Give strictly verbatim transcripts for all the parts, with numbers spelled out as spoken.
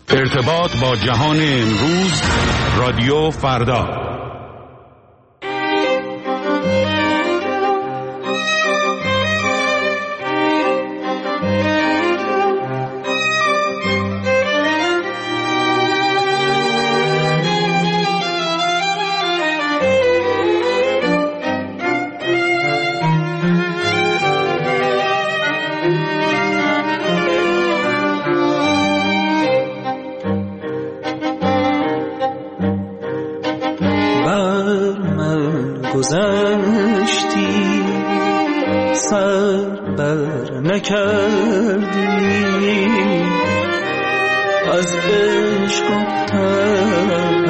ارتباط با جهان امروز، رادیو فردا. گذشتی سر بر نکردی، از عشق گفتم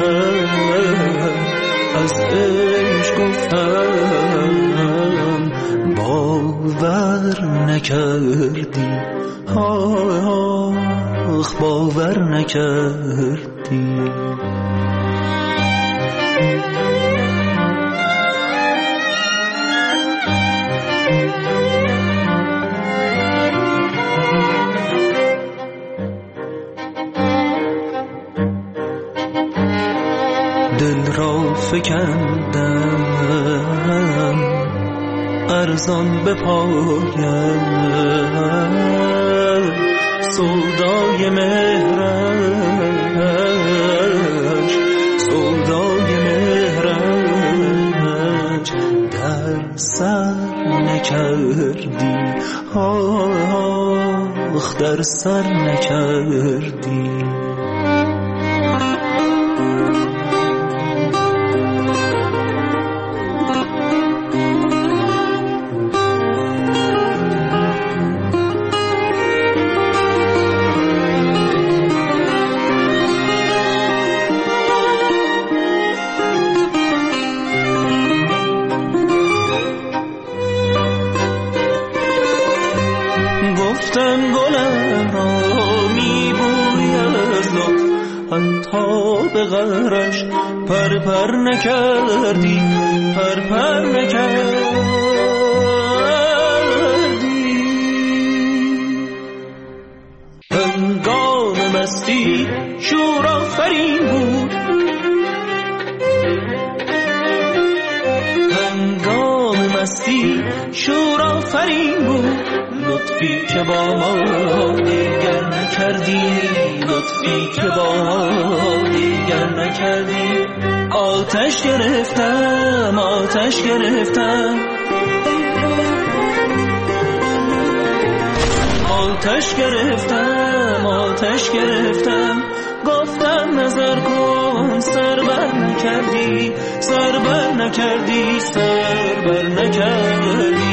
از عشق گفتم باور نکردی، آخ باور نکردی. دل را فکندم ارزان به پایم، سودای مهرش سودای مهرش در سر نکردی، آخ در سر نکردی. گفتم گلم را میبوی از لطف، حتی به غرش پر پر نکردی، پر پر نکردی. هنگام مستی شور آفرین بود، هنگام مستی شور آفرین بود، لطفی که با ما دیگر نکردی، لطفی که با ما دیگر نکردی. آتش گرفتم آتش گرفتم آتش گرفتم آتش گرفتم، گفتم نظر کن سر بر نکردی، سر بر نکردی، سر بر نکردی.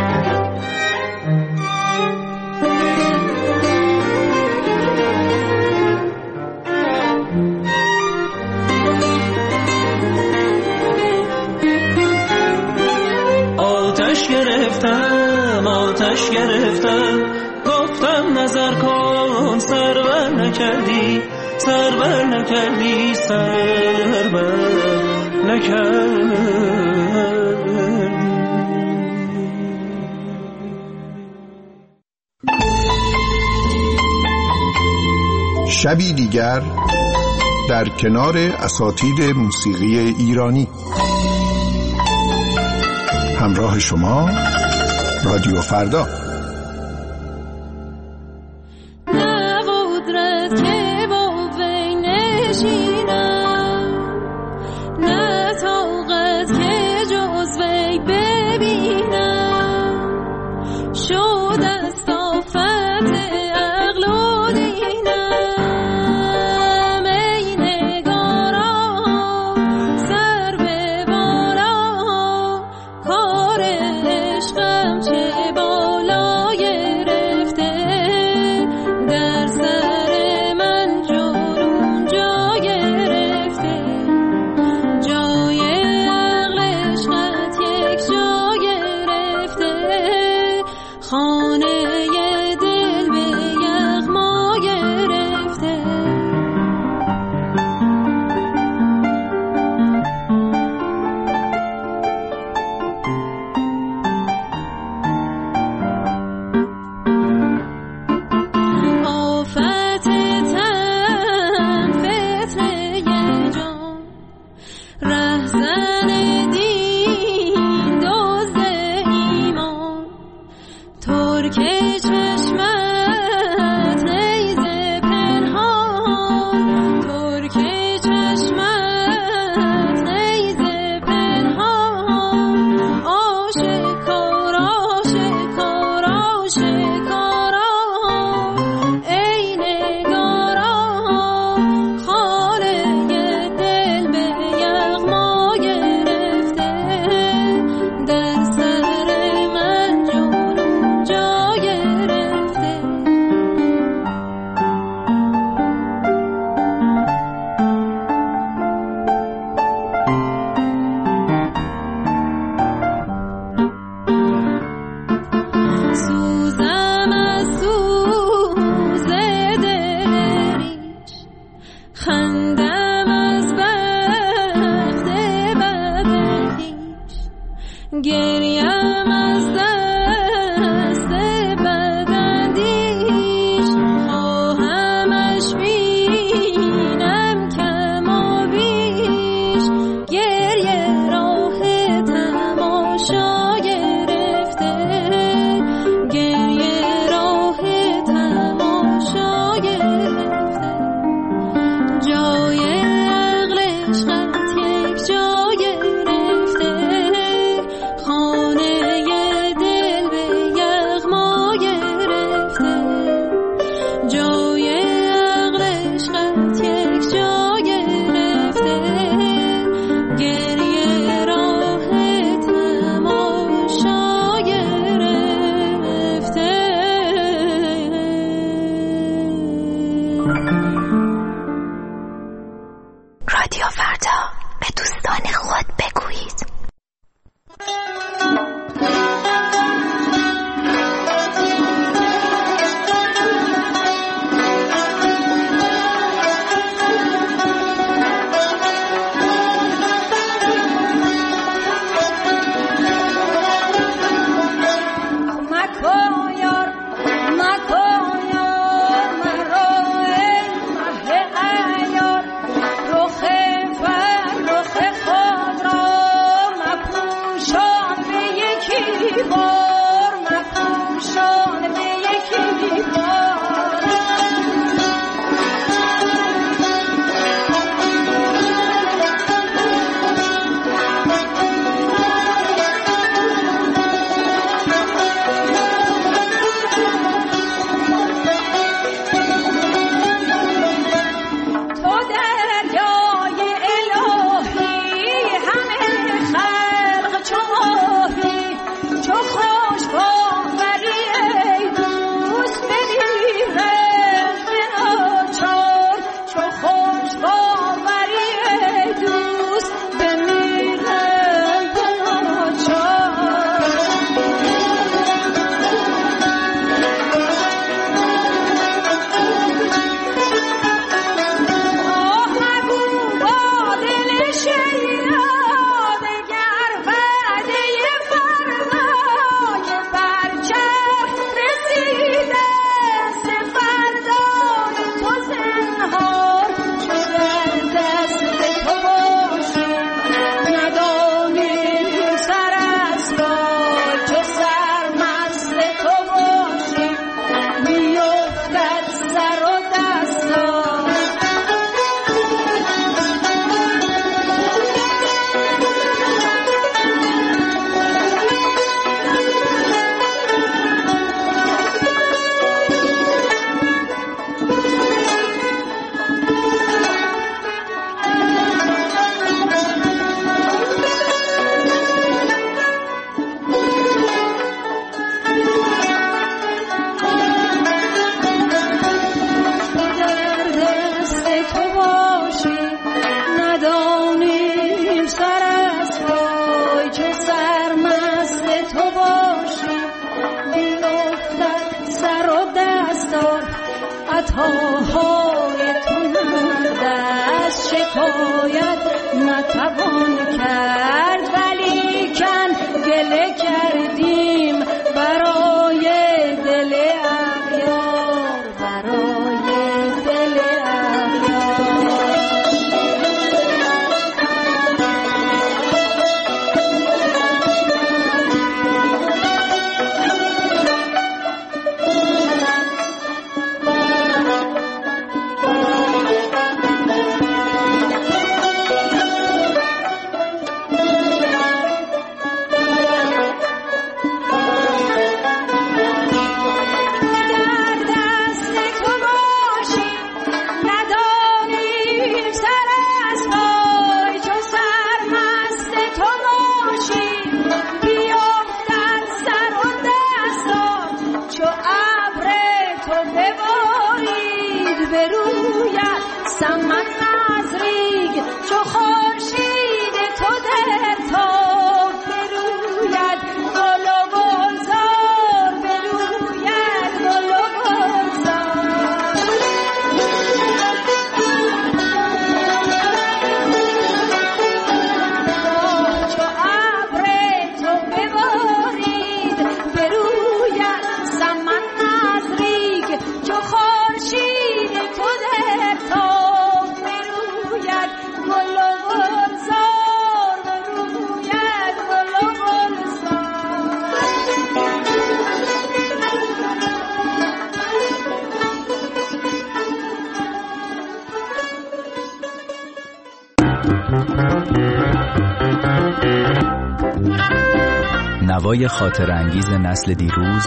آتش گرفتم آتش گرفتم، گفتم نظر کن سر بر نکردی، سر بر نکردی، سر بر نکردی. شبی دیگر در کنار اساتید موسیقی ایرانی. همراه شما رادیو فردا. چه بالا راه تو دست شکایت نتوان کرد، ولی کن گله کردیم برای دل اغیار، برای دل اغیار. نوای خاطر انگیز نسل دیروز،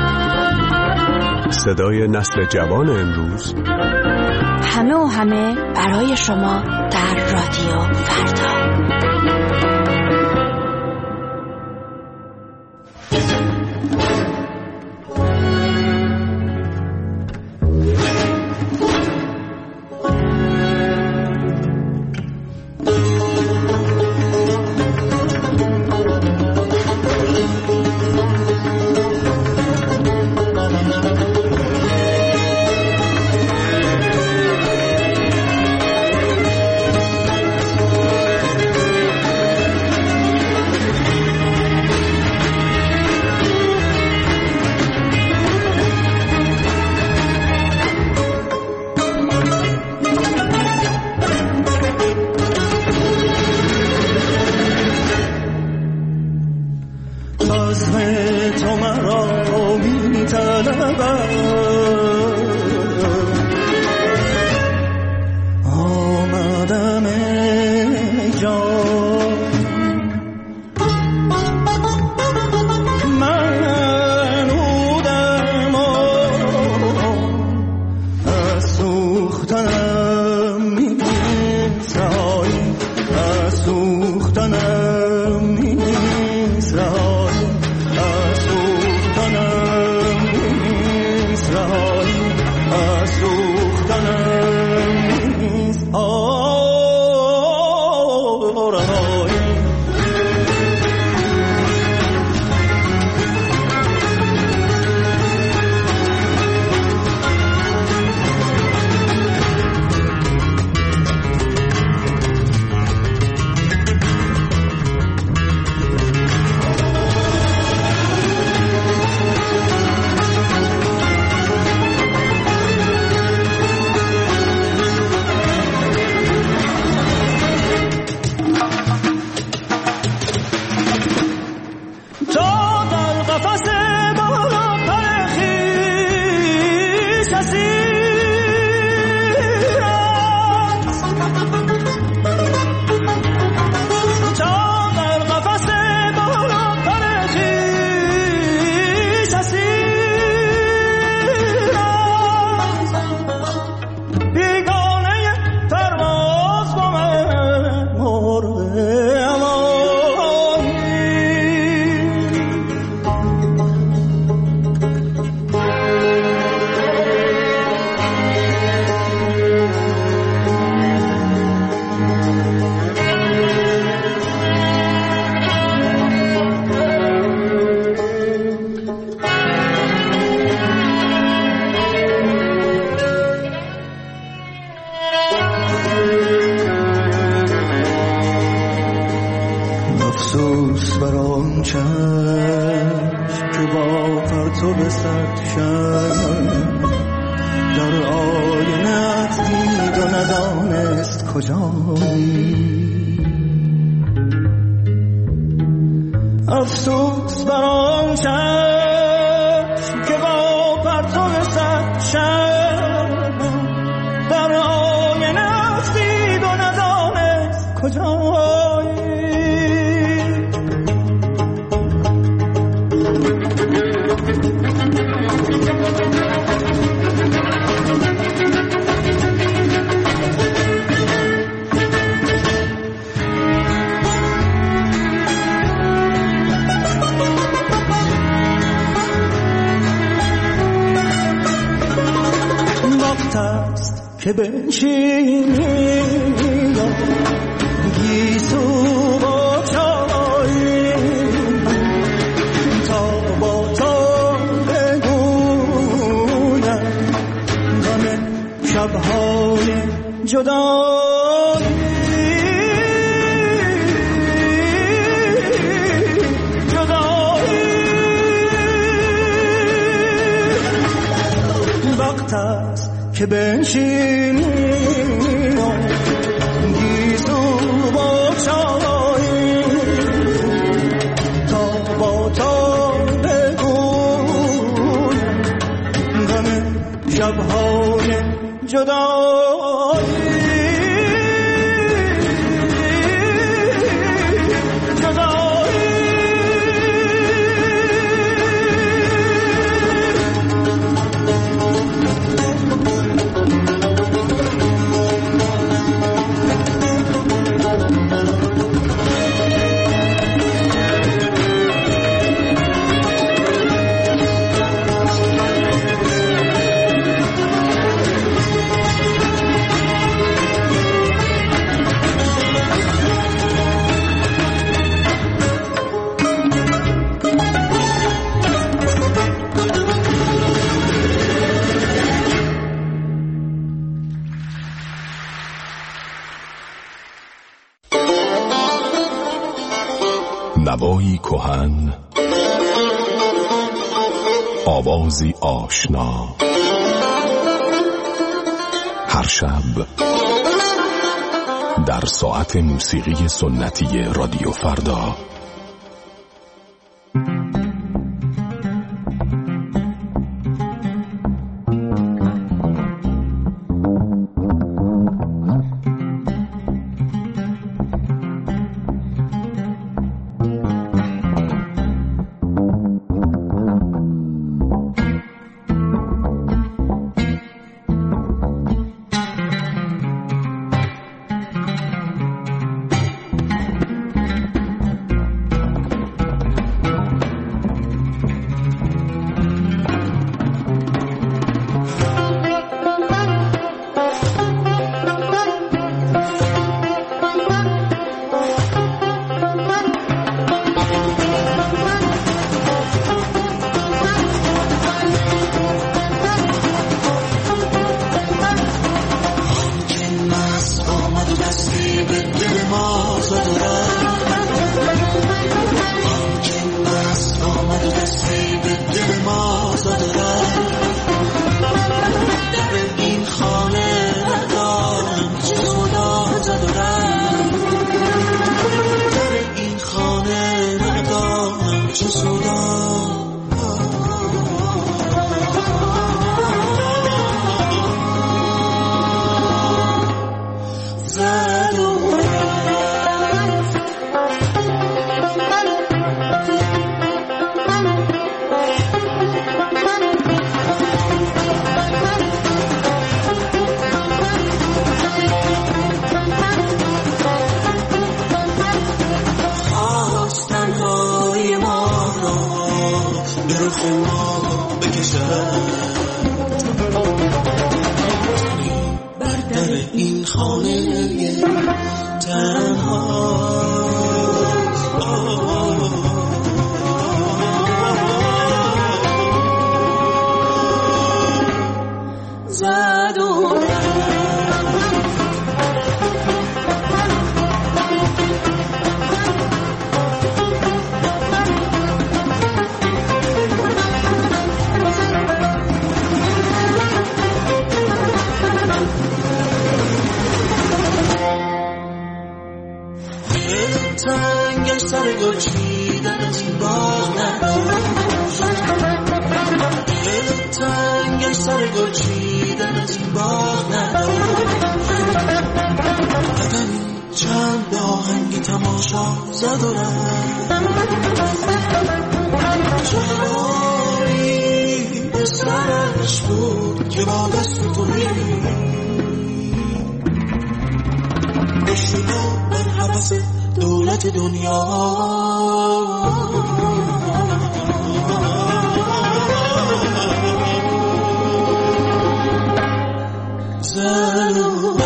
صدای نسل جوان امروز، همه و همه برای شما در رادیو فردا. افسوس بر آن چشم که با پرتو صد شب در آینه‌ات دید و ندانست کجایی. افسوس بر آن چشم که با پرتو صد شب در آینه‌ات دید و ندانست کجایی. که بنشینی گیسو با چای تا با تو بگویم غم شبهای جدایی جدایی. وقت است که بنشینی گیسو با چای تا با تو بگویم غم شبهای جدایی نوایی کهن، آوازی آشنا، هر شب در ساعت موسیقی سنتی رادیو فردا. سر گل چیدن از این باغ نداشت، دل تنگش سر گل چیدن از این باغ نداشت. بدنی چند آهنگی تماشا زد و رفت، جوانی به سرش بود که با دست توی بشنو بر حوث دولت دنیا زنو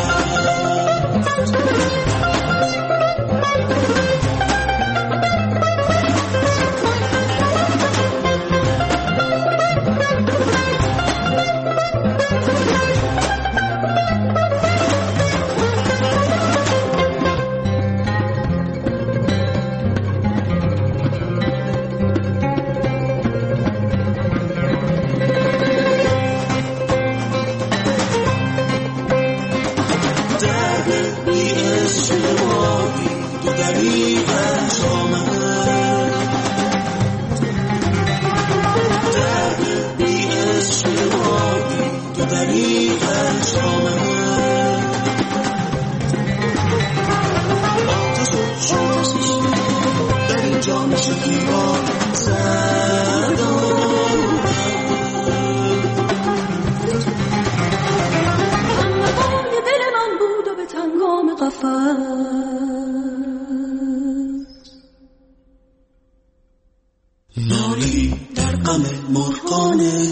نالی در غم مرغانه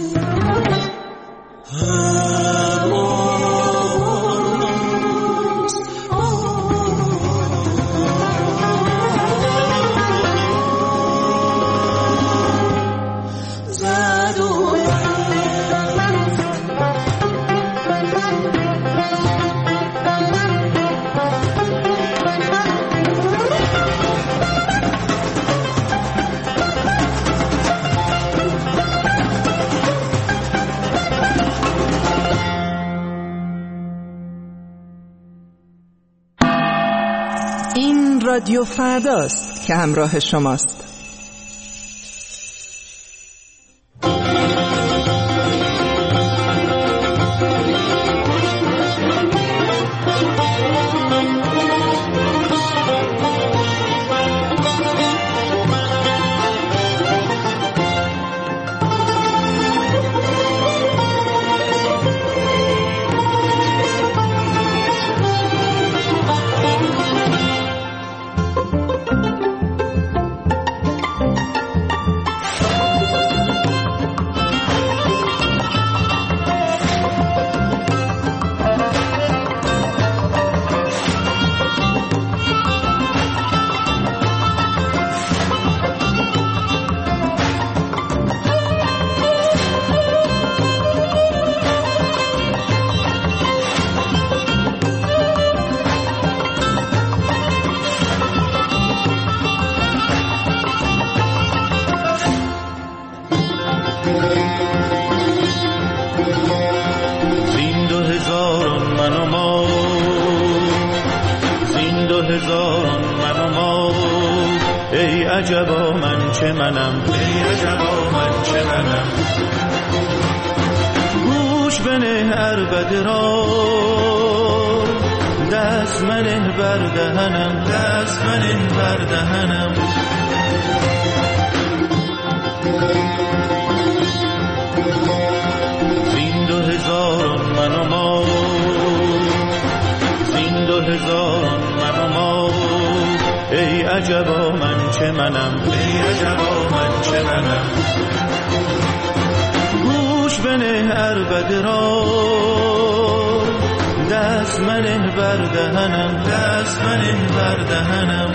رادیو فرداست که همراه شماست. عجبا من چه منم، ای عجبا من چه منم. گوش بنه عربده را، دست منه بر دهنم، دست منه بر دهنم. زین دو هزاران من و ما، زین دو هزاران من و ما، ای عجبا من چه منم، ای عجبا من چه منم. گوش بنه عربده را، دست منه بر دهنم، دست منه بر دهنم.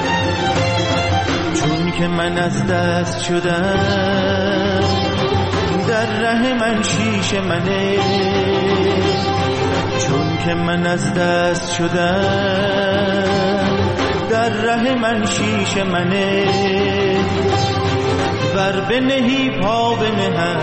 چون که من از دست شدم، در ره من شیش منه. چون که من از دست شدم، در ره من شیش منه. بر بنهی پا بنهم،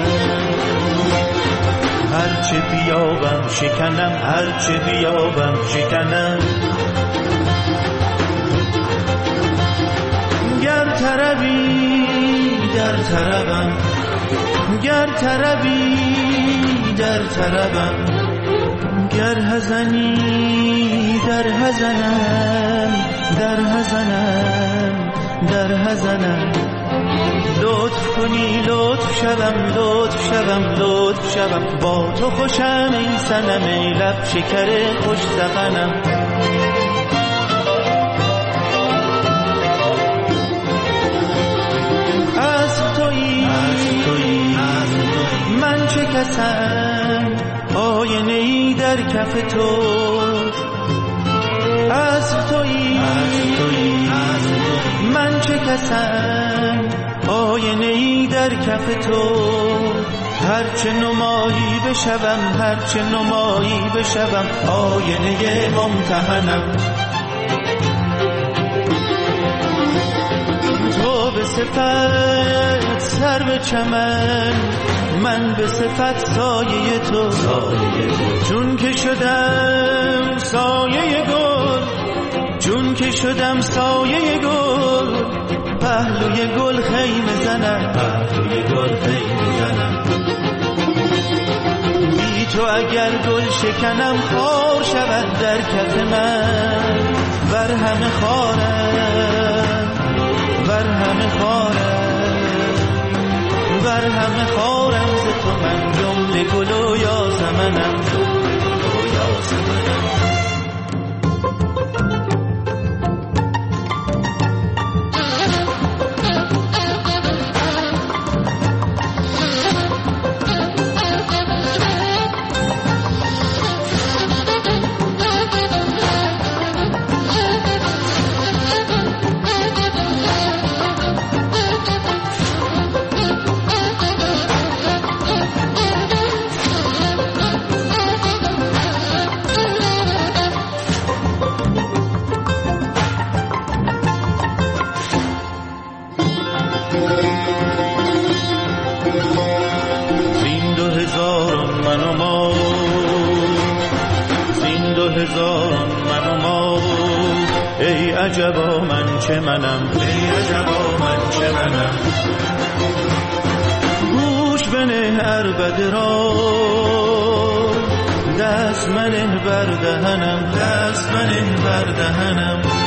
هرچه بیابم شکنم، هرچه بیابم شکنم. گر طربی در طربم، گر طربی در طربم، گر حزنی در حزنم، در حزنم در حزنم. لطف کنی لطف شوم، لطف شوم، لطف شوم، با تو خوشم ای صنم، ای لب شکر خوش سخنم. از تویی من چه کسم، آینه ای در کف تو. از تویی من چه کسم، آینه ای در کف تو. هرچه نمایی بشوم، هرچه نمایی بشوم، آینه ممتحنم. تو به صفت سر به چمن، من به صفت سایه تو. چون که شدم سایه گل، چون که شدم سایه گل، پهلوی گل خیمه زنم، پهلوی گل خیمه زنم. بی تو اگر گل شکنم خار شود در کف من، بر همه خارم، بر همه خارم، بر همه خارم. ز تو من جمله گل و یاسمنم، جمله گل و یاسمنم. ای عجبا من چه منم، ای عجبا من چه منم. گوش بنه عربده را، دست منه بر دهنم، دست منه بر دهنم.